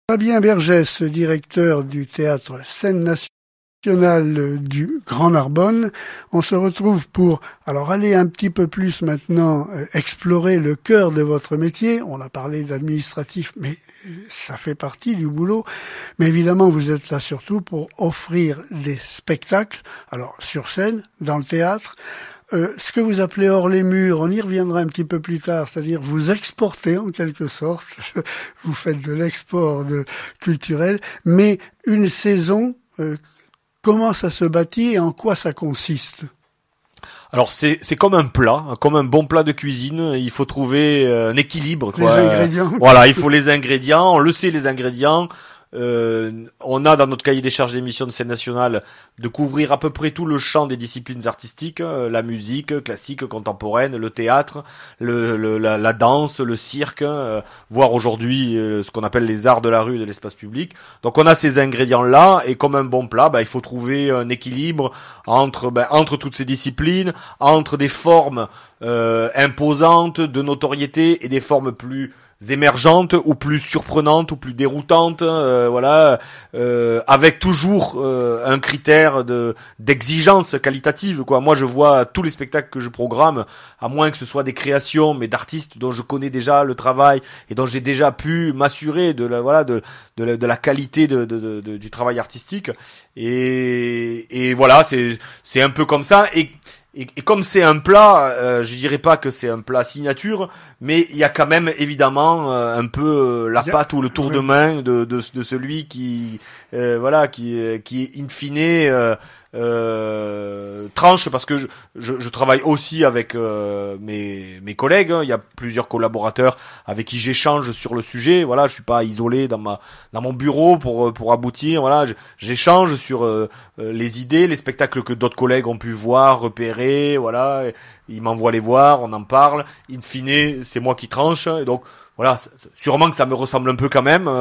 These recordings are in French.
Fabien Bergès, directeur du théâtre Scène Nationale du Grand Narbonne. On se retrouve pour aller un petit peu plus maintenant explorer le cœur de votre métier. On a parlé d'administratif, mais ça fait partie du boulot. Mais évidemment, vous êtes là surtout pour offrir des spectacles, alors sur scène, dans le théâtre. Ce que vous appelez hors les murs, on y reviendra un petit peu plus tard, c'est-à-dire vous exportez en quelque sorte, vous faites de l'export culturel, mais une saison, comment ça se bâtit et en quoi ça consiste ? Alors c'est comme un plat, comme un bon plat de cuisine, il faut trouver un équilibre, quoi. Les ingrédients. Voilà, il faut les ingrédients, on le sait les ingrédients. On a dans notre cahier des charges d'émission de Scène Nationale de couvrir à peu près tout le champ des disciplines artistiques, la musique classique, contemporaine, le théâtre, la danse, le cirque, voire aujourd'hui ce qu'on appelle les arts de la rue et de l'espace public. Donc on a ces ingrédients-là et comme un bon plat, il faut trouver un équilibre entre toutes ces disciplines, entre des formes imposantes de notoriété et des formes plus émergentes ou plus surprenantes ou plus déroutantes, avec toujours un critère d'exigence qualitative, quoi. Moi je vois tous les spectacles que je programme, à moins que ce soit des créations mais d'artistes dont je connais déjà le travail et dont j'ai déjà pu m'assurer de la qualité du travail artistique, et voilà, c'est un peu comme ça. Et comme c'est un plat, je dirais pas que c'est un plat signature, mais il y a quand même évidemment un peu la patte ou le tour de main de celui qui in fine tranche, parce que je travaille aussi avec mes collègues, hein. Il y a plusieurs collaborateurs avec qui j'échange sur le sujet. Voilà, je suis pas isolé dans mon bureau pour aboutir. Voilà, j'échange sur les idées, les spectacles que d'autres collègues ont pu voir, repérer. Voilà, ils m'envoient les voir, on en parle. In fine, c'est moi qui tranche. Et donc voilà, sûrement que ça me ressemble un peu quand même,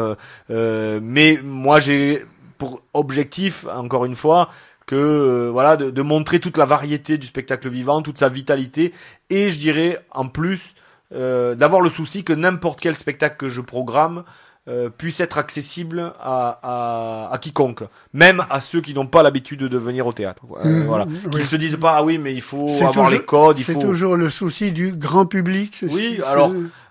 mais moi j'ai pour objectif, encore une fois, que de montrer toute la variété du spectacle vivant, toute sa vitalité, et je dirais en plus d'avoir le souci que n'importe quel spectacle que je programme puisse être accessible à quiconque, même à ceux qui n'ont pas l'habitude de venir au théâtre. Voilà, qu'ils se disent pas mais il faut avoir les codes, c'est toujours le souci du grand public. Alors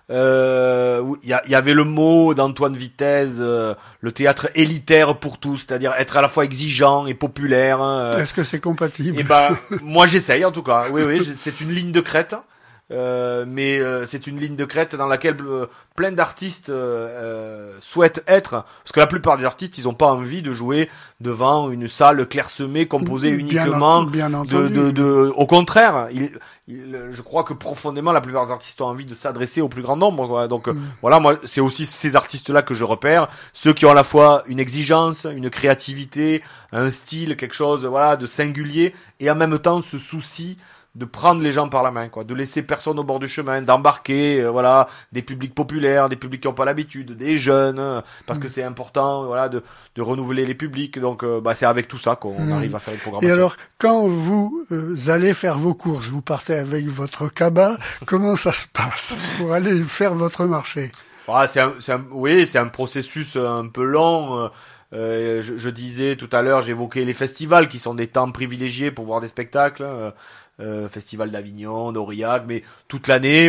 il y avait le mot d'Antoine Vitesse, le théâtre élitaire pour tous, c'est-à-dire être à la fois exigeant et populaire. Est-ce que c'est compatible ? Moi j'essaye en tout cas. Oui, c'est une ligne de crête. Mais c'est une ligne de crête dans laquelle plein d'artistes souhaitent être, parce que la plupart des artistes, ils ont pas envie de jouer devant une salle clairsemée composée uniquement au contraire, je crois que profondément la plupart des artistes ont envie de s'adresser au plus grand nombre, quoi. Donc voilà, moi c'est aussi ces artistes-là que je repère, ceux qui ont à la fois une exigence, une créativité, un style, quelque chose de singulier, et en même temps ce souci de prendre les gens par la main, quoi, de laisser personne au bord du chemin, d'embarquer, des publics populaires, des publics qui n'ont pas l'habitude, des jeunes, parce que c'est important, de renouveler les publics. Donc, c'est avec tout ça qu'on arrive à faire une programmation. Et alors, quand vous allez faire vos courses, vous partez avec votre cabas, comment ça se passe pour aller faire votre marché ? C'est un processus un peu long. Je disais tout à l'heure, j'évoquais les festivals qui sont des temps privilégiés pour voir des spectacles. Festival d'Avignon, d'Aurillac, mais toute l'année,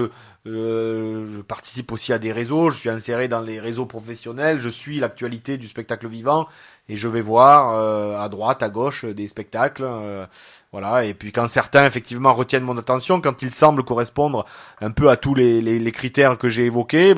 je participe aussi à des réseaux, je suis inséré dans les réseaux professionnels, je suis l'actualité du spectacle vivant et je vais voir à droite, à gauche des spectacles, et puis quand certains effectivement retiennent mon attention, quand ils semblent correspondre un peu à tous les critères que j'ai évoqués,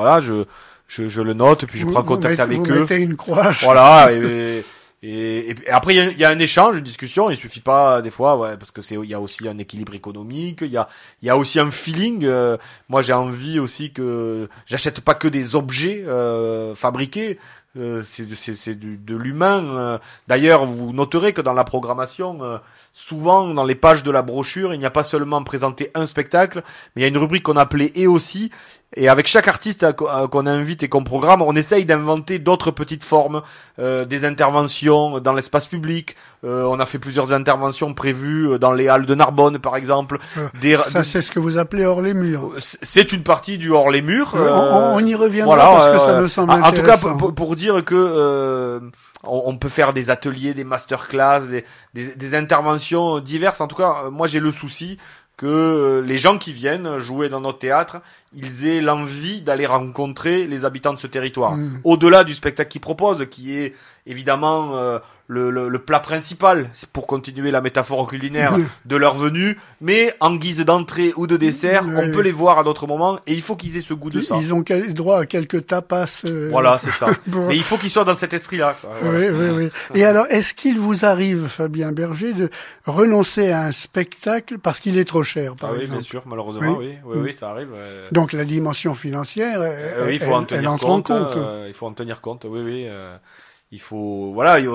je le note, puis je prends contact avec eux. Vous mettez une croix. Voilà, et après il y a un échange, une discussion. Il suffit pas des fois, parce que il y a aussi un équilibre économique. Il y a aussi un feeling. Moi j'ai envie aussi que j'achète pas que des objets fabriqués. C'est de l'humain. D'ailleurs, vous noterez que dans la programmation, souvent dans les pages de la brochure, il n'y a pas seulement présenté un spectacle, mais il y a une rubrique qu'on appelait et aussi, Et avec chaque artiste qu'on invite et qu'on programme, on essaye d'inventer d'autres petites formes, des interventions dans l'espace public. On a fait plusieurs interventions prévues dans les halles de Narbonne, par exemple. C'est ce que vous appelez hors les murs. C'est une partie du hors les murs. On y reviendra parce que ça me semble intéressant. En tout cas, pour dire que on peut faire des ateliers, des masterclass, des interventions diverses. En tout cas, moi j'ai le souci que les gens qui viennent jouer dans notre théâtre, ils aient l'envie d'aller rencontrer les habitants de ce territoire. Au-delà du spectacle qu'ils proposent, qui est évidemment le plat principal, c'est pour continuer la métaphore culinaire de leur venue, mais en guise d'entrée ou de dessert, on peut les voir à d'autres moments, et il faut qu'ils aient ce goût de ça. Ils ont droit à quelques tapas. Voilà, c'est ça. Mais il faut qu'ils soient dans cet esprit-là. Voilà. Oui. Et alors, est-ce qu'il vous arrive, Fabien Berger, de renoncer à un spectacle parce qu'il est trop cher, par exemple? Oui, bien sûr, malheureusement, oui, ça arrive. Donc la dimension financière, il faut en tenir compte. Il faut en tenir compte. Oui. Il faut,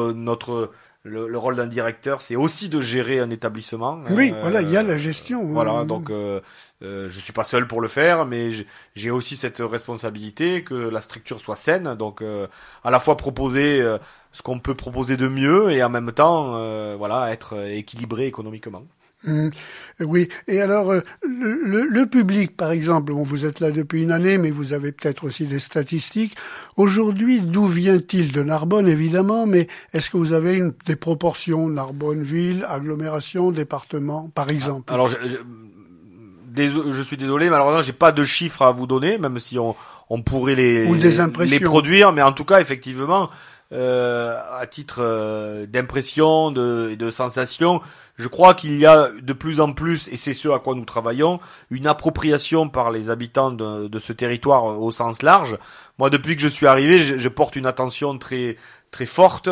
le rôle d'un directeur, c'est aussi de gérer un établissement. Oui, il y a la gestion. Voilà, donc je suis pas seul pour le faire, mais j'ai aussi cette responsabilité que la structure soit saine. Donc à la fois proposer ce qu'on peut proposer de mieux et en même temps, être équilibré économiquement. Oui, et alors le public, par exemple, vous êtes là depuis une année, mais vous avez peut-être aussi des statistiques. Aujourd'hui, d'où vient-il? De Narbonne, évidemment, mais est-ce que vous avez des proportions? Narbonne, ville, agglomération, département, par exemple? Alors, je suis désolé, malheureusement, j'ai pas de chiffres à vous donner, même si on pourrait les produire, mais en tout cas, effectivement, à titre d'impression, de sensation, je crois qu'il y a de plus en plus, et c'est ce à quoi nous travaillons, une appropriation par les habitants de ce territoire au sens large. Moi, depuis que je suis arrivé, je porte une attention très très forte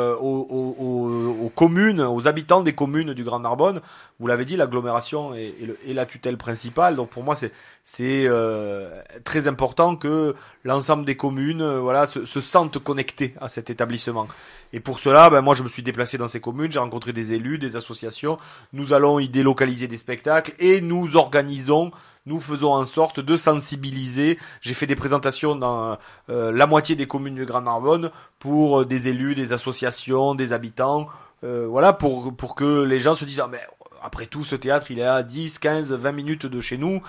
aux communes, aux habitants des communes du Grand Narbonne. Vous l'avez dit, l'agglomération est la tutelle principale. Donc pour moi, c'est très important que l'ensemble des communes se sentent connectées à cet établissement. Et pour cela, moi je me suis déplacé dans ces communes, j'ai rencontré des élus, des associations. Nous allons y délocaliser des spectacles et nous faisons en sorte de sensibiliser. J'ai fait des présentations dans la moitié des communes du Grand Narbonne pour des élus, des associations, des habitants, pour que les gens se disent mais après tout, ce théâtre, il est à 10, 15, 20 minutes de chez nous.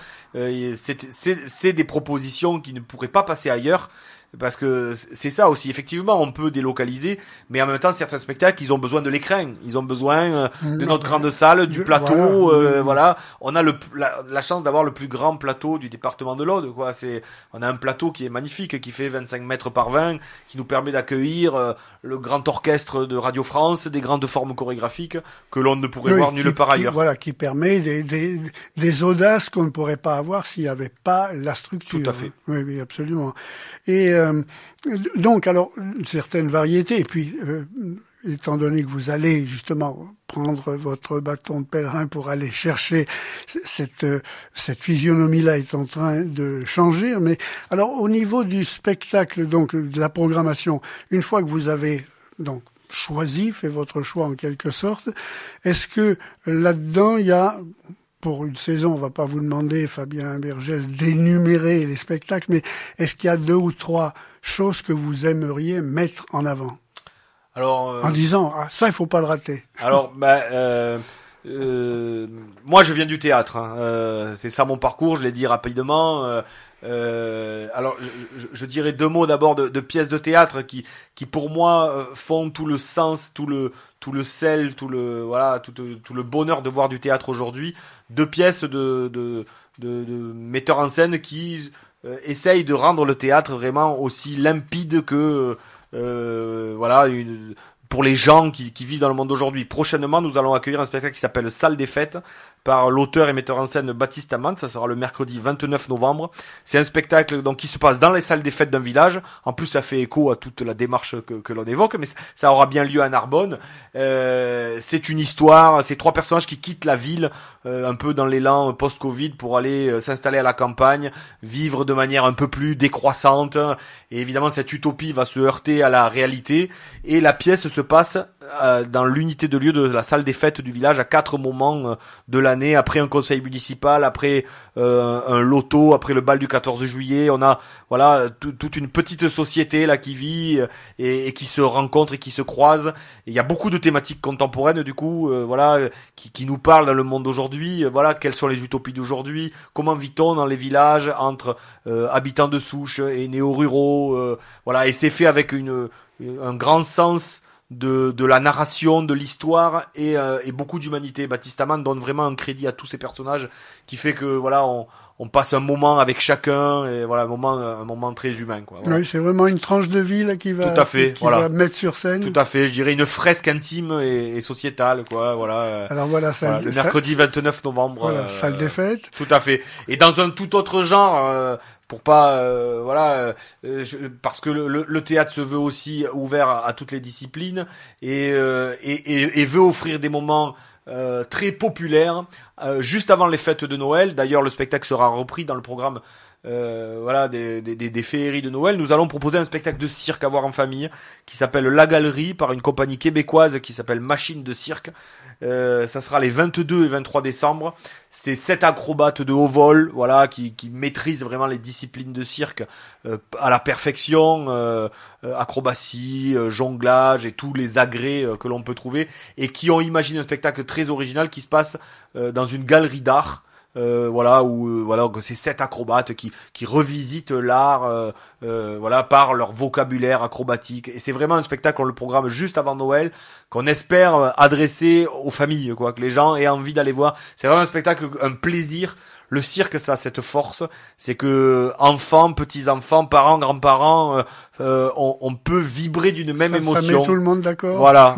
C'est des propositions qui ne pourraient pas passer ailleurs. Parce que c'est ça aussi. Effectivement, on peut délocaliser, mais en même temps, certains spectacles, ils ont besoin de l'écran. Ils ont besoin de notre grande salle, du plateau. On a la chance d'avoir le plus grand plateau du département de l'Aude. On a un plateau qui est magnifique, qui fait 25 mètres par 20, qui nous permet d'accueillir le grand orchestre de Radio France, des grandes formes chorégraphiques que l'on ne pourrait voir nulle part ailleurs. Qui permet des audaces qu'on ne pourrait pas avoir s'il n'y avait pas la structure. Tout à fait. Oui, absolument. Et donc, alors, une certaine variété, et puis, étant donné que vous allez justement prendre votre bâton de pèlerin pour aller chercher cette physionomie-là est en train de changer, mais alors, au niveau du spectacle, donc, de la programmation, une fois que vous avez, donc, fait votre choix en quelque sorte, est-ce que là-dedans, il y a... Pour une saison, on va pas vous demander, Fabien Bergès, d'énumérer les spectacles, mais est-ce qu'il y a 2 ou 3 choses que vous aimeriez mettre en avant? Alors, en disant, ça, il faut pas le rater. Alors, moi, je viens du théâtre. C'est ça mon parcours, je l'ai dit rapidement. Alors, je dirais 2 mots d'abord de pièces de théâtre qui pour moi font tout le sens, tout le sel, tout le bonheur de voir du théâtre aujourd'hui. 2 pièces de metteurs en scène qui essayent de rendre le théâtre vraiment aussi limpide que pour les gens qui vivent dans le monde d'aujourd'hui. Prochainement, nous allons accueillir un spectacle qui s'appelle Salle des Fêtes par l'auteur et metteur en scène Baptiste Amand. Ça sera le mercredi 29 novembre. C'est un spectacle donc qui se passe dans les salles des fêtes d'un village. En plus, ça fait écho à toute la démarche que l'on évoque, mais ça aura bien lieu à Narbonne. C'est une histoire, c'est 3 personnages qui quittent la ville un peu dans l'élan post-Covid pour aller s'installer à la campagne, vivre de manière un peu plus décroissante. Et évidemment, cette utopie va se heurter à la réalité. Et la pièce se passe dans l'unité de lieu de la salle des fêtes du village à 4 moments de l'année, après un conseil municipal, après un loto, après le bal du 14 juillet. On a toute une petite société là qui vit et qui se rencontre et qui se croise. Et il y a beaucoup de thématiques contemporaines du coup, qui nous parlent dans le monde d'aujourd'hui. Quelles sont les utopies d'aujourd'hui, comment vit-on dans les villages entre habitants de souche et néo-ruraux, et c'est fait avec un grand sens de la narration, de l'histoire et beaucoup d'humanité. Baptiste Amand donne vraiment un crédit à tous ces personnages qui fait que on passe un moment avec chacun et un moment très humain quoi. Voilà. Oui, c'est vraiment une tranche de vie là qui va va mettre sur scène. Tout à fait, je dirais une fresque intime et sociétale quoi. Alors le mercredi 29 novembre. Salle des fêtes. Tout à fait. Et dans un tout autre genre. Pour pas parce que le théâtre se veut aussi ouvert à toutes les disciplines et veut offrir des moments très populaires juste avant les fêtes de Noël. D'ailleurs, le spectacle sera repris dans le programme des féeries de Noël. Nous allons proposer un spectacle de cirque à voir en famille qui s'appelle La Galerie par une compagnie québécoise qui s'appelle Machine de Cirque. Ça sera les 22 et 23 décembre. C'est 7 acrobates de haut vol, qui maîtrisent vraiment les disciplines de cirque à la perfection, acrobatie, jonglage et tous les agrès que l'on peut trouver et qui ont imaginé un spectacle très original qui se passe dans une galerie d'art. C'est 7 acrobates qui revisitent l'art par leur vocabulaire acrobatique et c'est vraiment un spectacle qu'on le programme juste avant Noël qu'on espère adresser aux familles que les gens aient envie d'aller voir. C'est vraiment un spectacle, un plaisir. Le cirque, ça a cette force, c'est que enfants, petits-enfants, parents, grands-parents, on peut vibrer d'une même émotion. Ça met tout le monde d'accord. Voilà.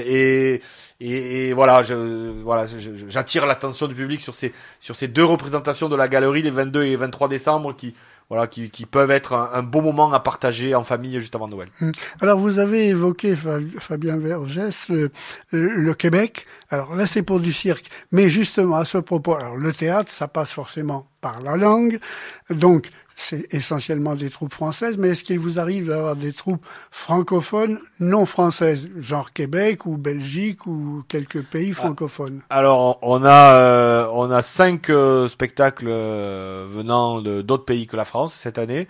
J'attire l'attention du public sur ces deux représentations de la galerie les 22 et 23 décembre qui peuvent être un beau moment à partager en famille juste avant Noël. Alors vous avez évoqué Fabien Vergès le Québec. Alors là c'est pour du cirque, mais justement à ce propos, alors le théâtre ça passe forcément par la langue, donc c'est essentiellement des troupes françaises, mais est-ce qu'il vous arrive d'avoir des troupes francophones non françaises, genre Québec ou Belgique ou quelques pays francophones? Alors on a 5 spectacles venant d'autres pays que la France cette année.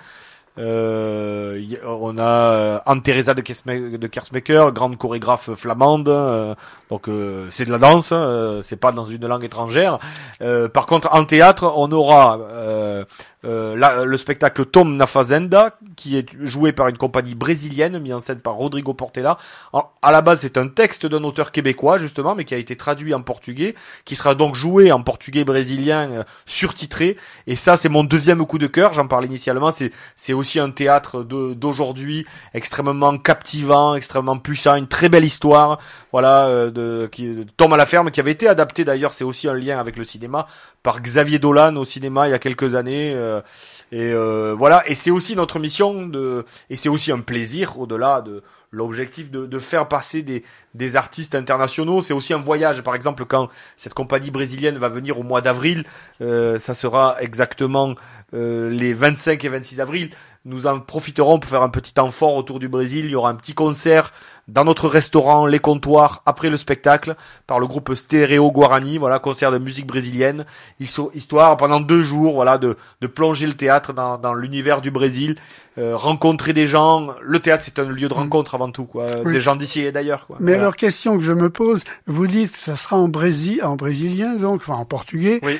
On a Anne-Thérèse de Kersmaker, grande chorégraphe flamande, donc c'est de la danse, c'est pas dans une langue étrangère. Par contre en théâtre on aura le spectacle Tom na Fazenda qui est joué par une compagnie brésilienne mis en scène par Rodrigo Portela. À la base c'est un texte d'un auteur québécois justement mais qui a été traduit en portugais, qui sera donc joué en portugais brésilien surtitré, et ça c'est mon deuxième coup de cœur. J'en parlais initialement, c'est aussi un théâtre d'aujourd'hui extrêmement captivant, extrêmement puissant, une très belle histoire qui Tom à la ferme qui avait été adapté d'ailleurs, c'est aussi un lien avec le cinéma par Xavier Dolan au cinéma il y a quelques années et c'est aussi notre mission et c'est aussi un plaisir au-delà de l'objectif de faire passer des artistes internationaux. C'est aussi un voyage. Par exemple, quand cette compagnie brésilienne va venir au mois d'avril, ça sera exactement les 25 et 26 avril. Nous en profiterons pour faire un petit temps fort autour du Brésil. Il y aura un petit concert dans notre restaurant Les Comptoirs après le spectacle par le groupe Stereo Guarani, concert de musique brésilienne, histoire pendant 2 jours de plonger le théâtre dans l'univers du Brésil, rencontrer des gens. Le théâtre c'est un lieu de rencontre avant tout oui. Des gens d'ici et d'ailleurs Mais alors question que je me pose, vous dites ça sera en brésilien donc en portugais, oui.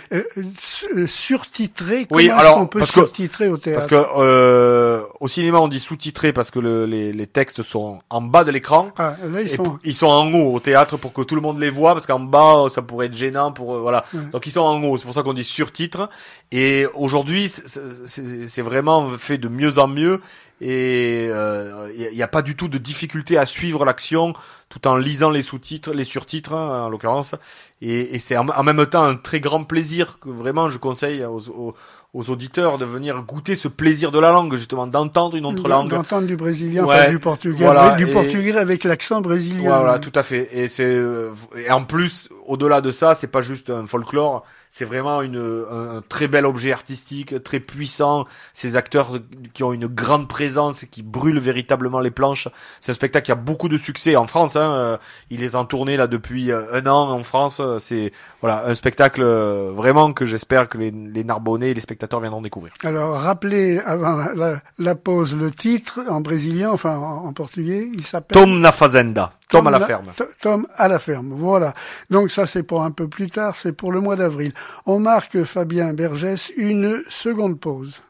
surtitré. Comment est-ce qu'on peut surtitrer au théâtre? Parce que au cinéma on dit sous-titré parce que les textes sont en bas de l'écran. Ah, là, ils sont en haut au théâtre pour que tout le monde les voit, parce qu'en bas ça pourrait être gênant Ouais. Donc ils sont en haut, c'est pour ça qu'on dit surtitre. Et aujourd'hui c'est vraiment fait de mieux en mieux et il y a pas du tout de difficulté à suivre l'action tout en lisant les surtitres en l'occurrence. Et c'est en même temps un très grand plaisir que vraiment je conseille aux auditeurs de venir goûter ce plaisir de la langue, justement, d'entendre une autre langue. D'entendre du brésilien, du portugais, portugais avec l'accent brésilien. Voilà, tout à fait. Et en plus, au-delà de ça, c'est pas juste un folklore, c'est vraiment un très bel objet artistique, très puissant. Ces acteurs qui ont une grande présence, qui brûlent véritablement les planches. C'est un spectacle qui a beaucoup de succès en France. Il est en tournée là depuis un an en France. C'est voilà un spectacle vraiment que j'espère que les Narbonnais et les spectateurs viendront découvrir. Alors, rappelez avant la pause le titre en brésilien, enfin en portugais, il s'appelle Tom na Fazenda. Tom à la ferme. Tom à la ferme, voilà. Donc ça c'est pour un peu plus tard, c'est pour le mois d'avril. On marque, Fabien Bergès, une seconde pause.